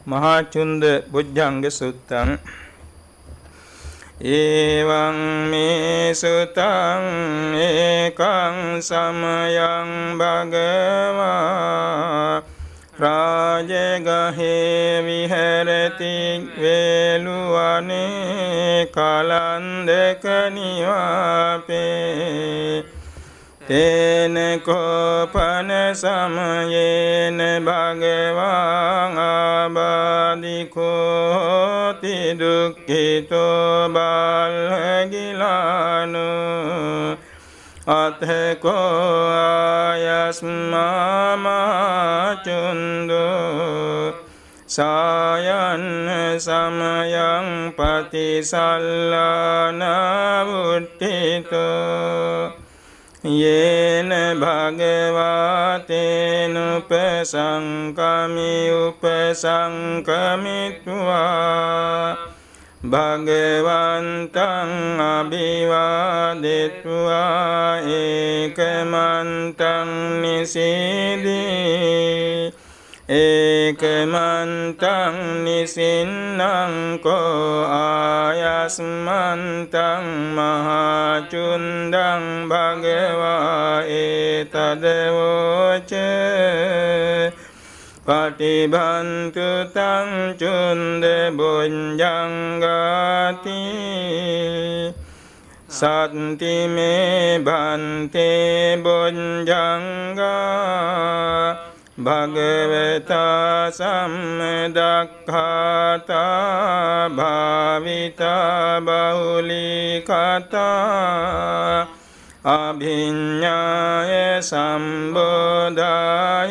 මහාචුන්ද බුද්ධංග සුත්තං එවං මේ සුතං ඒකං සමයං භගවා රාජගහේ විහෙරති වේලුවනේ කලන්දක නිවාපේ තේන කෝපන සමයේන භගවාං ආබාධිකෝති දුක්ඛිතෝ බාලගිලානු අතකෝ ආයස්මාමාචුන්දෝ සායන්න සමයං පතිසල්ලානා වුට්ඨිතෝ යේන භගවාතේන උපසංකමි උපසංකමිත්වා භගවන්තං අභිවාදෙත්වා ඒකමන්තං නිසීදී ඒකමන්තං නිසින්නං කෝ ආයස්මන්තං මහාචුන්දං භගවා ඒතදවෝච පටිභන්තු තං චුන්ද බුඤ්ජංගාති සත්ති මේ භන්තේ බුඤ්ජංගා භගවතා සම්මදක්ඛාතා භාවිතා බහුලීකතා අභිඤ්ඤාය සම්බෝධාය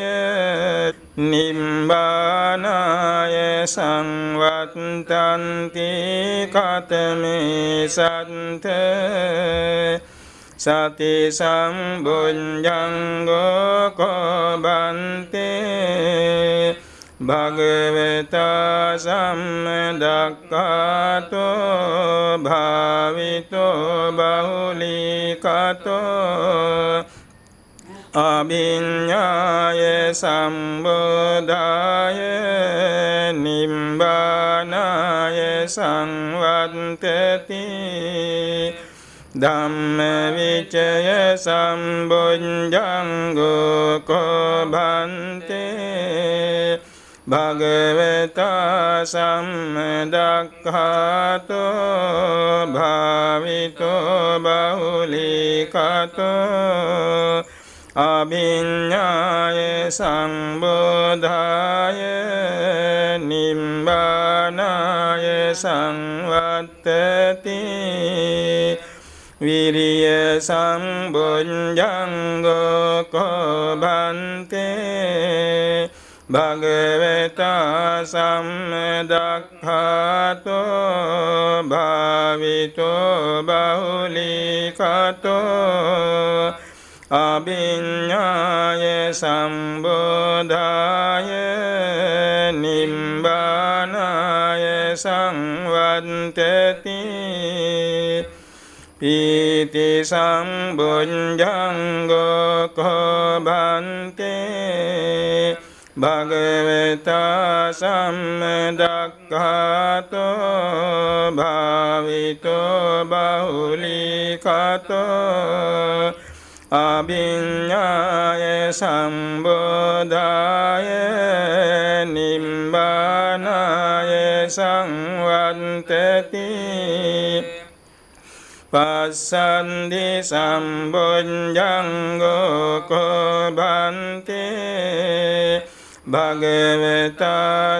නිම්බානාය සංවත්තන්ති කතමේ සත්ත සති සම්බුඤ්ජංගෝ කෝබන්තේ භගවතා සම්මදක්ඛාතෝ භාවිතෝ බහුලීකතෝ අභිඤ්ඤාය සම්බෝධාය නිම්බානාය සංවත්තති ධම්ම විචය සම්බුඤ්ජංගෝ කෝබන්තේ භගවතා සම්මදක්ඛාතෝ භාවිතෝ බහුලීකතෝ අභිඤ්ඤාය සම්බෝධාය නිම්බානාය සංවත්තති විරිය සම්බුඤ්ජංගෝ කෝබන්තේ භගවතා සම්මදක්ඛාතෝ භාවිතෝ බහුලීකතෝ අභිඤ්ඤාය සම්බෝධාය නිම්බානාය සංවත්තති පීති සම්බුඤ්ජංගෝ කෝබන්තේ භගවතා සම්මදක්ඛාතෝ භාවිතෝ බහුලීකතෝ අභිඤ්ඤාය සම්බෝධාය නිම්බානාය සංවත්තති පස්සන්දි සම්බුඤ්ජංගෝ කෝබන්තේ භගවතා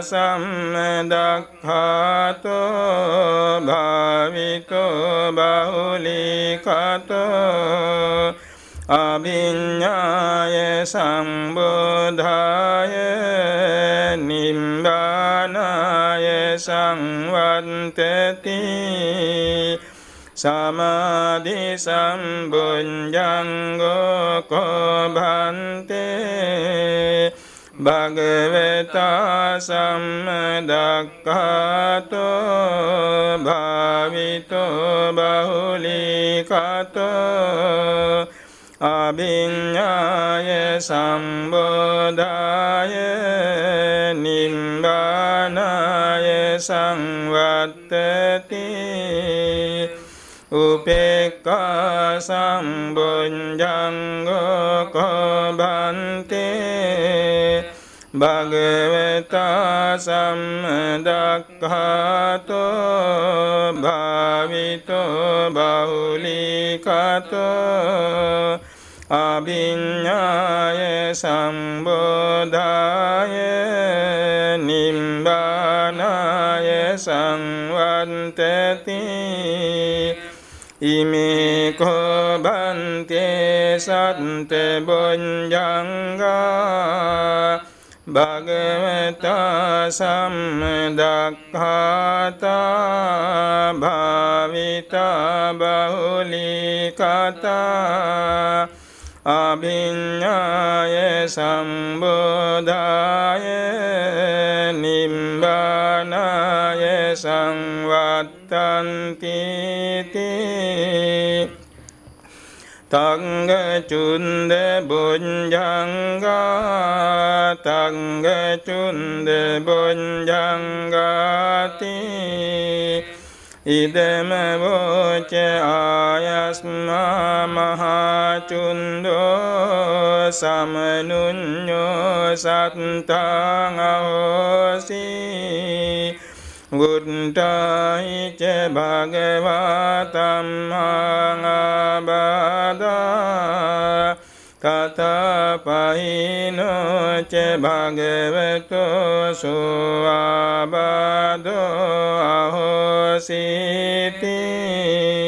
සම්මදක්ඛාතෝ භාවිතෝ බහුලීකතෝ අභිඤ්ඤාය සම්බෝධාය නිම්බානාය සංවත්තති සමාධි සම්බුඤ්ජංගෝ කෝබන්තේ භගවතා සම්මදක්ඛාතෝ භාවිතෝ බහුලීකතෝ අභිඤ්ඤාය සම්බෝධාය නිම්බානාය නිම්බානාය සංවත්තති උපේක්ඛා සම්බුද්ධංගෝ කෝබන්තේ භගවතා සම්දක්ඛාතෝ භාවිතෝ බහුලීකතෝ අභිඤ්ඤාය සම්බෝධාය නිම්බානාය සංවත්තති ඉමේ කෝබන්තේ සත්ත බොඤ්ජංගා භගවතා සම්දක්ඛාතා භාවිතා බහුලීකතා අභිඤ්ඤාය සම්බෝධාය නිම්බානාය සංවත්තන්ති තංග චුන්ද බොඤ්ජංගා තංග චුන්ද බොඤ්ජංගාති ඉදම වෝච ආයස්මා මහා චුන්දෝ සමනුඤ්ඤෝ සත්තං අහෝසි ගුණ්ඨායි ච භගවතං ආබාධා තතපහිනෝ ච භගවතෝ සෝආබාධෝ අහෝසිති